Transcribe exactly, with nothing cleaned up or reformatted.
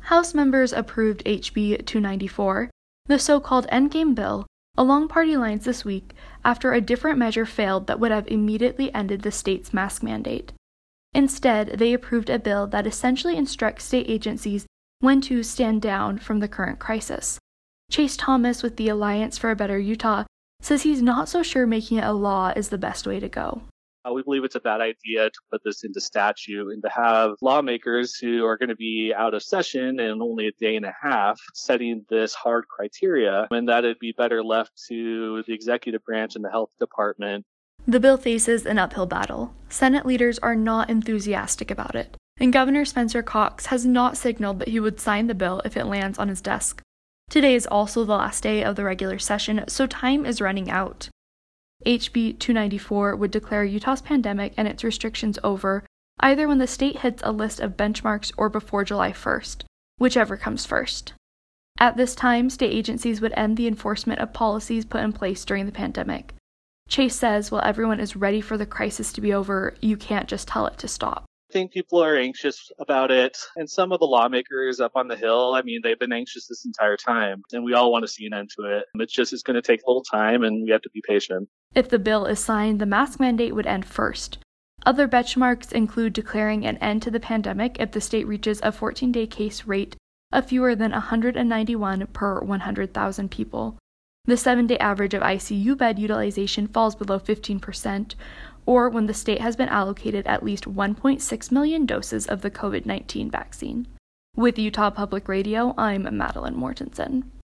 House members approved H B two ninety-four, the so-called endgame bill, along party lines this week after a different measure failed that would have immediately ended the state's mask mandate. Instead, they approved a bill that essentially instructs state agencies when to stand down from the current crisis. Chase Thomas with the Alliance for a Better Utah says he's not so sure making it a law is the best way to go. Uh, we believe it's a bad idea to put this into statute and to have lawmakers who are going to be out of session in only a day and a half setting this hard criteria, and that it'd be better left to the executive branch and the health department. The bill faces an uphill battle. Senate leaders are not enthusiastic about it, and Governor Spencer Cox has not signaled that he would sign the bill if it lands on his desk. Today is also the last day of the regular session, so time is running out. H B two ninety-four would declare Utah's pandemic and its restrictions over either when the state hits a list of benchmarks or before July first, whichever comes first. At this time, state agencies would end the enforcement of policies put in place during the pandemic. Chase says while everyone is ready for the crisis to be over, you can't just tell it to stop. I think people are anxious about it, and some of the lawmakers up on the Hill, I mean, they've been anxious this entire time, and we all want to see an end to it. It's just, it's going to take a little time, and we have to be patient. If the bill is signed, the mask mandate would end first. Other benchmarks include declaring an end to the pandemic if the state reaches a fourteen-day case rate of fewer than one hundred ninety-one per one hundred thousand people. The seven-day average of I C U bed utilization falls below fifteen percent, or when the state has been allocated at least one point six million doses of the covid nineteen vaccine. With Utah Public Radio, I'm Madeline Mortensen.